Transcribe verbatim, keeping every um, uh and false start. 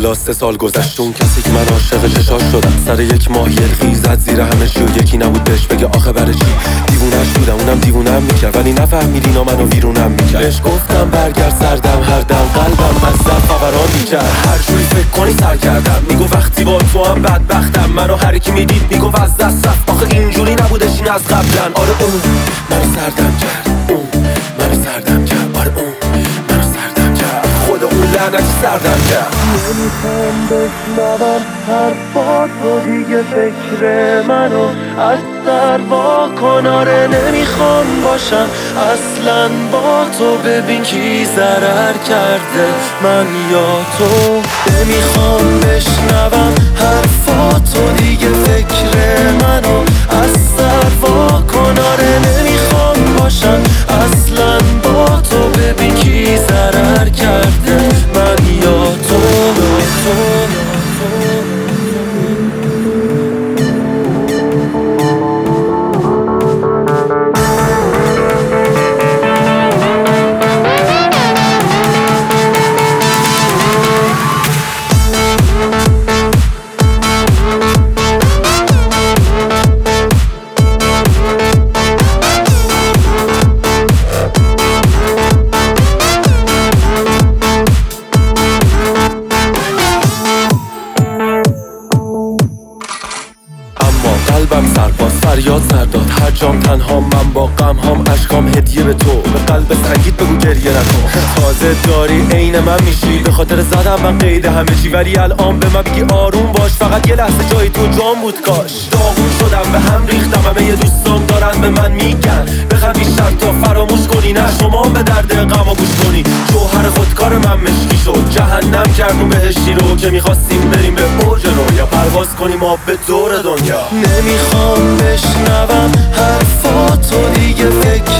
حالا سه سال گذشت، اون کسی که من عاشق چشاش شدم سر یک ماه یلخی زد زیر همه چی و یکی نبود بهش بگه آخه برای چی. دیوونش بودم اونم دیوونم میکرد ولی نفهمید اینا منو ویرونم میکرد. بهش گفتم برگرد سردم هر دم قلبم از زد فوران میکرد. هر جوری فکر کنی سر کردم میگو وقتی با تو هم بدبختم. منو هر کی میدید میگو از دست رفت آخه اینجوری نبودش این از قبلن. آره اون منو سردم کرد، اون منو سردم کرد، آره اون منو سردم کرد، خود اون لعنتی سردم کرد. نمیخوام بشنوم حرفاتو دیگه، فکر منو از سر وا کن. آره نمیخوام باشم اصلا با تو، ببین کی ضرر کرده من یا تو. نمیخوام بشنوم حرفاتو دیگه، فکر منو از سر وا کن. آره نمیخوام باشم اصلا با تو، ببین کی ضرر کرده من یا تو. قلبم سرباز فریاد سر داد، هر جام تنها من با غم هام، اشکام هدیه به تو، به قلب سنگیت بگو گریه نکن. تازه داری عین من میشی، به خاطر زدم من قید همه چی، ولی الان به من بگی آروم باش، فقط یه لحظه جای تو جام بود کاش. داغون شدم به هم ریختم، همه یه دوستام دارن به من میگن بخواد بیشتر تا فراموش کنی، نه شما به درد غم و گوش کنی. جوهر خودکار من مشکی شد، جهنم کردون بهشتی رو که میخواستیم بریم به اوج رو، یا پرواز کنیم ما به دور دنیا. نمیخوام بشنوم حرفاتو دیگه، فکر